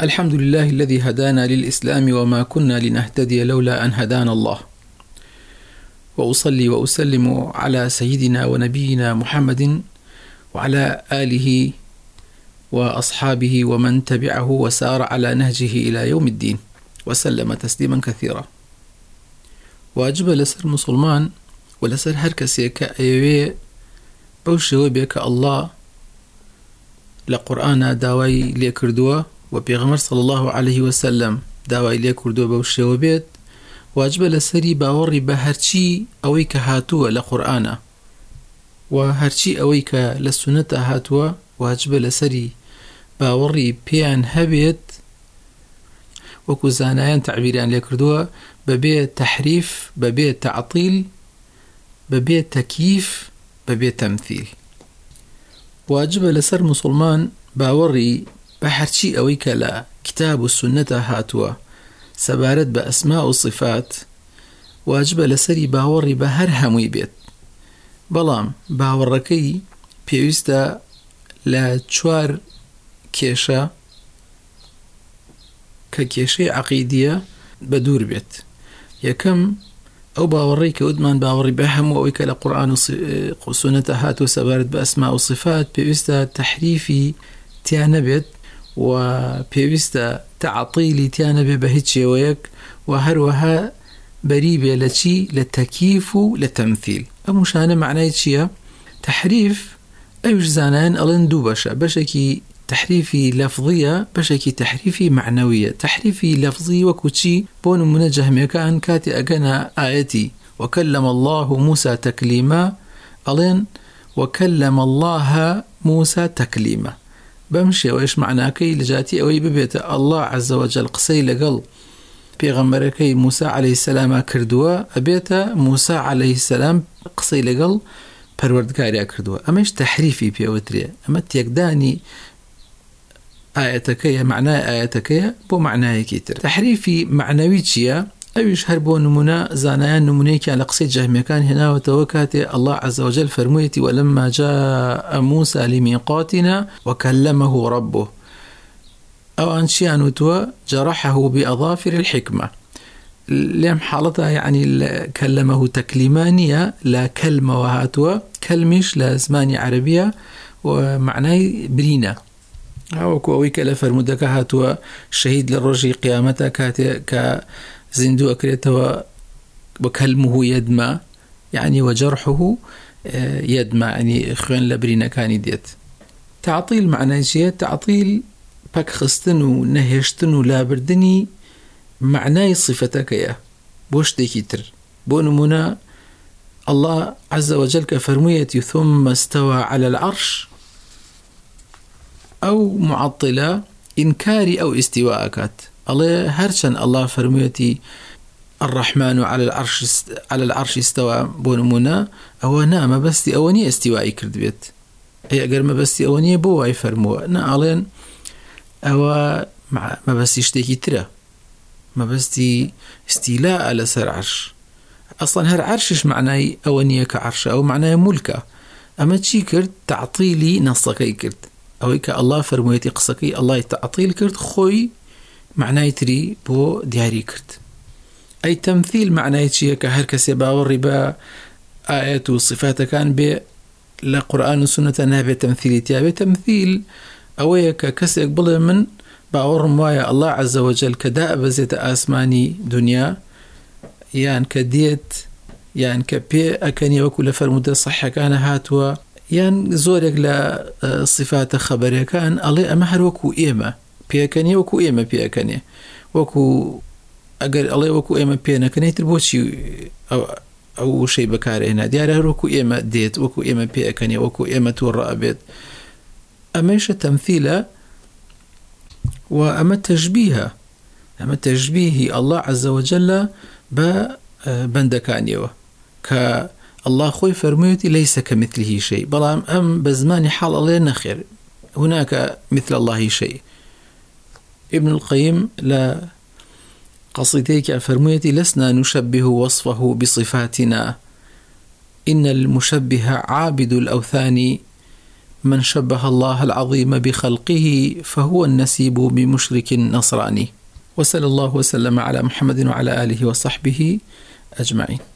الحمد لله الذي هدانا للإسلام وما كنا لنهتدي لولا أن هدانا الله. وأصلي وأسلم على سيدنا ونبينا محمد وعلى آله وأصحابه ومن تبعه وسار على نهجه إلى يوم الدين وسلم تسليما كثيرا. واجب لسر مسلمان ولسر هر کسی که ایوه بوشوه بك الله لقرآن داوای لیکردوه و پیغمبر صلی الله علیه وسلم داوای لیکردوه بوشوه بید، واجب لسری باوری به هرچی اوی که هاتوه لقرآن و هرچی اوی که لسنت هاتوه واجب لسری باوری پیان هبید وكو زانایان تعبیریان لیکردوه ببي تحريف ببي تعطيل ببي تكييف ببي تمثيل. واجب لسر مسلمان باوري بحرشي اويك لا كتاب السنة هاتوا سبارت بأسماء الصفات، واجب لسري باوري بهر هموي بيت بلام باوركي بيوستا لا تشوار كيشا ككيشي عقيدية بدور بيت. يكم أو باوري كودمان باوري بهم وأويك لقرآن سنة هاتو سبارت بأسماء وصفات بيوستا تحريفي تيانبت وبيوستا تعطيلي تيانبت بهيتشي ويك وهروها بريبة لشي للتكييف للتمثيل. أمشان معناه شيء تحريف أيش زانان ألين دوبشة بشكي تحريفي لفظية بشكي تحريفي معنوية. تحريفي لفظي وكوتشي بون منجه مكان كاتي أجنا آيتي وكلم الله موسى تكليما ألين وكلم الله موسى تكليما بمشي وإيش معناكي لجاتي أوي ببيت الله عز وجل قصي لقل بيغمركي موسى عليه السلام كردوا أبيت موسى عليه السلام قصي لقل پروردگاری كردوا. أماش تحريفي بيوتري أما تيقداني آياتكية معناه آياتكية بو معناه كيتر. تحريفي معنوي تشيا أيش هربو نمونا زانيان نمونيكي على قصيد جهمكان هنا وتوكاتي الله عز وجل فرميتي ولما جاء موسى لميقاتنا وكلمه ربه أو أنشيان وتوا جرحه بأظافر الحكمة لم حالتها يعني كلمه تكليمانية لا كلمة وهاتوا كلمش لا زماني عربية ومعناه برينا وكو أويك لفرمودك هاتوا شهيد للرجي قيامته كزندو أكريته وكلمه يدمى يعني وجرحه يدمى يعني إخوان لبرينا كان ديت. تعطيل معناه شيء تعطيل بك خستن ونهشتن ولابردني معناه صفتك يا بوش ديكيتر بونمنا الله عز وجل كفرميتي ثم استوى على العرش أو معطلة إنكاري أو استواءكات الله هرشن الله فرميتي الرحمن على العرش استوى بونمنا أو نام بستي أوني استوائي كرد بيت أي أقر ما بستي أوني بواي فرموا نعلن أو ما بستي اشتكي ترى ما بستي استيلاء على سر عرش أصلا هر عرشش معناه أوني كعرش أو معناه ملكة أما تشي كرد تعطيلي نصكي كرد أو إيكا الله فرمويتي قصكي الله تعطيل كرد خوي معناه تري بو دياري كرد. أي تمثيل معناه شيء كهر كسي باوري با آيات وصفات كان ب لقرآن وسنة نابي تمثيل تيابي تمثيل أو إيكا كسي يقبل من باور موايا الله عز وجل كداء بزيت آسماني دنيا يعني كديت يعني كبي أكني وكل فرمودة صحة كان هاتوا يعني زورك لا صفات خبرية كان الله أمهر وكو إيمة بيكني وكو إيمة بيكني وكو أجر الله وكو إيمة بينا كني تربوشي أو شيء بكاره هنا دياره وكو إيمة ديت وكو إيمة بيكني وكو إيمة تورا بيت. أماش تمثيله وأما تشبيهه أما تشبيه الله عز وجل بندكانيوه الله خوي فرميتي ليس كمثله شيء بلام أم بزمان حال الله نخير هناك مثل الله شيء. ابن القيم لا قصيديك فرميتي لسنا نشبه وصفه بصفاتنا إن المشبه عابد الأوثان من شبه الله العظيم بخلقه فهو النسيب بمشرك نصراني. وصلى الله وسلم على محمد وعلى آله وصحبه أجمعين.